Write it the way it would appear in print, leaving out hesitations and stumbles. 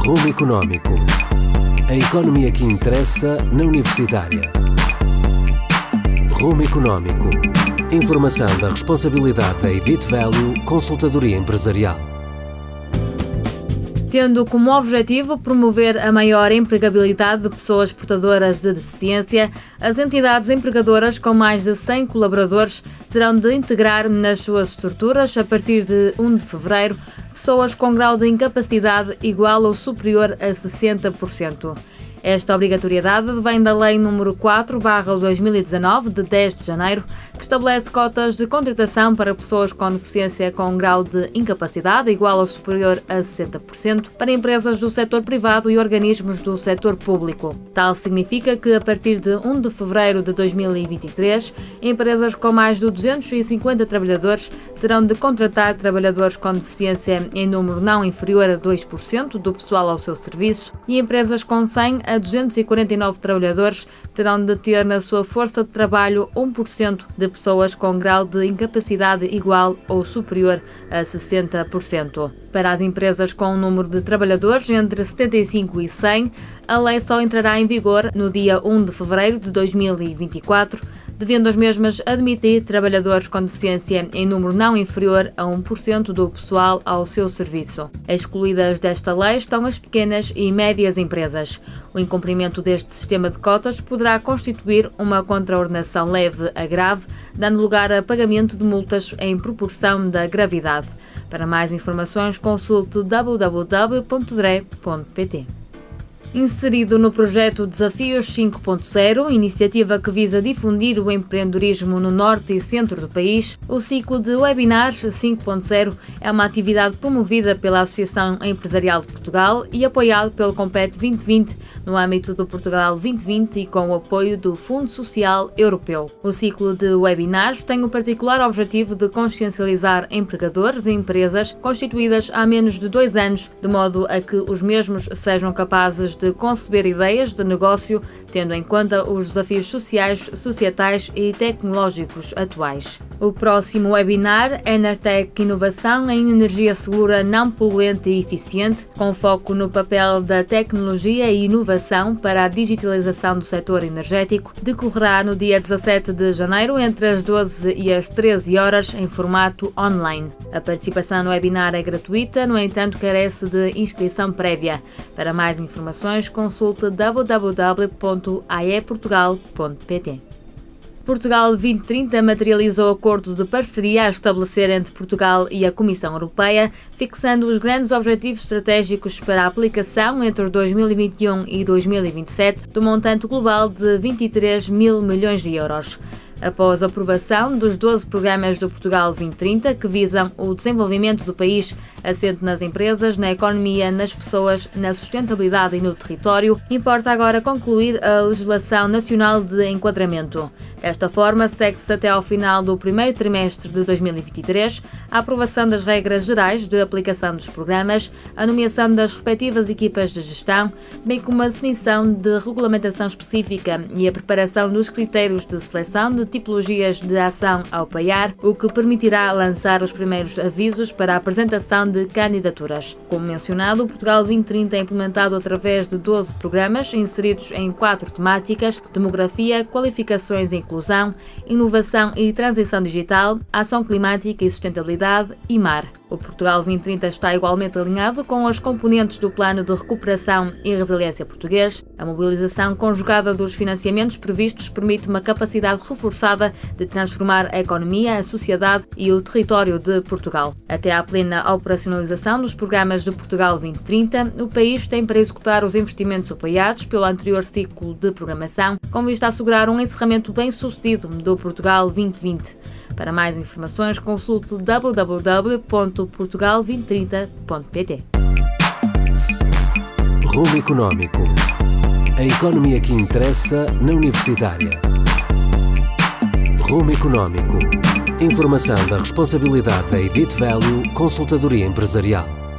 Rumo Económico. A economia que interessa na Universitária. Rumo Económico. Informação da responsabilidade da Edit Value Consultadoria Empresarial. Tendo como objetivo promover a maior empregabilidade de pessoas portadoras de deficiência, as entidades empregadoras com mais de 100 colaboradores terão de integrar nas suas estruturas, a partir de 1 de fevereiro, pessoas com grau de incapacidade igual ou superior a 60%. Esta obrigatoriedade vem da Lei nº 4/2019, de 10 de janeiro, que estabelece cotas de contratação para pessoas com deficiência com grau de incapacidade igual ou superior a 60% para empresas do setor privado e organismos do setor público. Tal significa que, a partir de 1 de fevereiro de 2023, empresas com mais de 250 trabalhadores terão de contratar trabalhadores com deficiência em número não inferior a 2% do pessoal ao seu serviço, e empresas com 100 a 249 trabalhadores terão de ter na sua força de trabalho 1% de pessoas com grau de incapacidade igual ou superior a 60%. Para as empresas com um número de trabalhadores entre 75 e 100, a lei só entrará em vigor no dia 1 de fevereiro de 2024, devendo as mesmas admitir trabalhadores com deficiência em número não inferior a 1% do pessoal ao seu serviço. Excluídas desta lei estão as pequenas e médias empresas. O incumprimento deste sistema de cotas poderá constituir uma contraordenação leve a grave, dando lugar a pagamento de multas em proporção da gravidade. Para mais informações, consulte www.dre.pt. Inserido no projeto Desafios 5.0, iniciativa que visa difundir o empreendedorismo no norte e centro do país, o ciclo de webinars 5.0 é uma atividade promovida pela Associação Empresarial de Portugal e apoiado pelo Compete 2020 no âmbito do Portugal 2020 e com o apoio do Fundo Social Europeu. O ciclo de webinars tem o particular objetivo de consciencializar empregadores e empresas constituídas há menos de 2 anos, de modo a que os mesmos sejam capazes de conceber ideias de negócio, tendo em conta os desafios sociais, societais e tecnológicos atuais. O próximo webinar é Enertec Inovação em Energia Segura, Não Poluente e Eficiente, com foco no papel da tecnologia e inovação para a digitalização do setor energético. Decorrerá no dia 17 de janeiro, entre as 12 e as 13 horas, em formato online. A participação no webinar é gratuita, no entanto, carece de inscrição prévia. Para mais informações, consulte www.aeportugal.pt. Portugal 2030 materializou acordo de parceria a estabelecer entre Portugal e a Comissão Europeia, fixando os grandes objetivos estratégicos para a aplicação entre 2021 e 2027 do montante global de 23 mil milhões de euros. Após a aprovação dos 12 programas do Portugal 2030, que visam o desenvolvimento do país assente nas empresas, na economia, nas pessoas, na sustentabilidade e no território, importa agora concluir a legislação nacional de enquadramento. Desta forma, segue-se até ao final do primeiro trimestre de 2023 a aprovação das regras gerais de aplicação dos programas, a nomeação das respectivas equipas de gestão, bem como a definição de regulamentação específica e a preparação dos critérios de seleção de tipologias de ação a apoiar, o que permitirá lançar os primeiros avisos para a apresentação de candidaturas. Como mencionado, o Portugal 2030 é implementado através de 12 programas inseridos em 4 temáticas: demografia, qualificações e inclusão, inovação e transição digital, ação climática e sustentabilidade e mar. O Portugal 2030 está igualmente alinhado com as componentes do Plano de Recuperação e Resiliência português. A mobilização conjugada dos financiamentos previstos permite uma capacidade reforçada de transformar a economia, a sociedade e o território de Portugal. Até à plena operacionalização dos programas de Portugal 2030, o país tem para executar os investimentos apoiados pelo anterior ciclo de programação, com vista a assegurar um encerramento bem-sucedido do Portugal 2020. Para mais informações, consulte www.portugal2030.pt. Rumo Económico. A economia que interessa na Universitária. Rumo Económico. Informação da responsabilidade da Edit Value Consultadoria Empresarial.